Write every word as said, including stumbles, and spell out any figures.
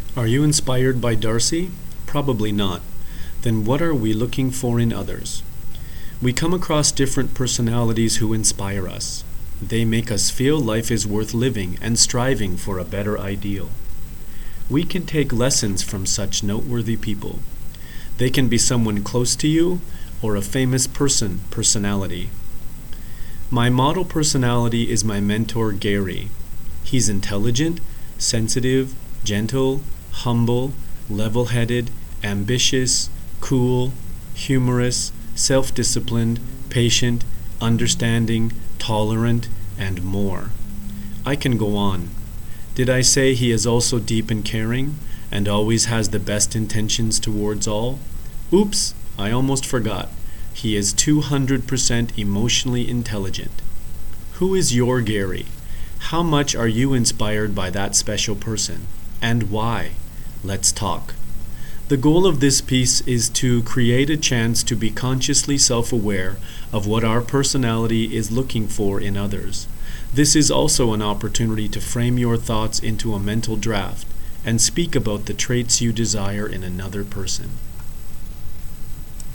Are you inspired by Darcy? Probably not. Then what are we looking for in others? We come across different personalities who inspire us. They make us feel life is worth living and striving for a better ideal. We can take lessons from such noteworthy people. They can be someone close to you or a famous person, personality. My model personality is my mentor, Gary. He's intelligent, sensitive, gentle, humble, level-headed, ambitious, cool, humorous, self-disciplined, patient, understanding, tolerant, and more. I can go on. Did I say he is also deep and caring, and always has the best intentions towards all? Oops, I almost forgot. He is two hundred percent emotionally intelligent. Who is your Gary? How much are you inspired by that special person? And why? Let's talk. The goal of this piece is to create a chance to be consciously self-aware of what our personality is looking for in others. This is also an opportunity to frame your thoughts into a mental draft and speak about the traits you desire in another person.